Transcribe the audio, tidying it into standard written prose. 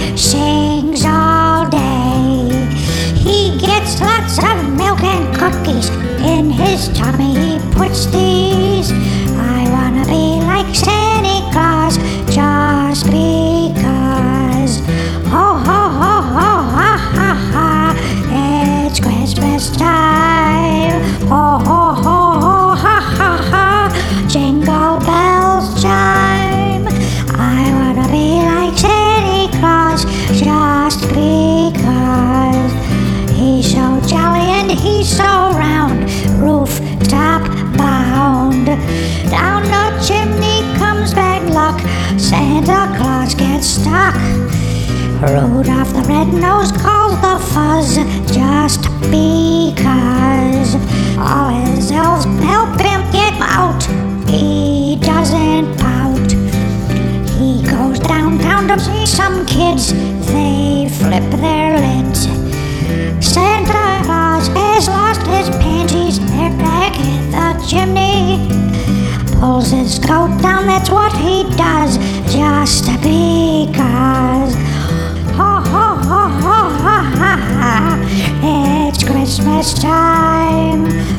sings all day. He gets lots of milk and cookies in his tummy. He puts these. I wanna be like Santa Claus just because. Ho ho ho ho ha ha ha! It's Christmas time. Ho ho ho ho ha ha ha! Jingle bells chime. I wanna be like Santa Claus just because. He's so jolly and he's so round, rooftop bound. Down the chimney comes bad luck, Santa Claus gets stuck. Rudolph the red-nosed calls the fuzz just because. All his elves help him get out, he doesn't pout. He goes downtown to see some kids, they flip their lids. Santa Claus has lost his panties, they're back in the chimney. Pulls his coat down, that's what he does, just because. Ho ho ho ho ha ha ha! It's Christmas time.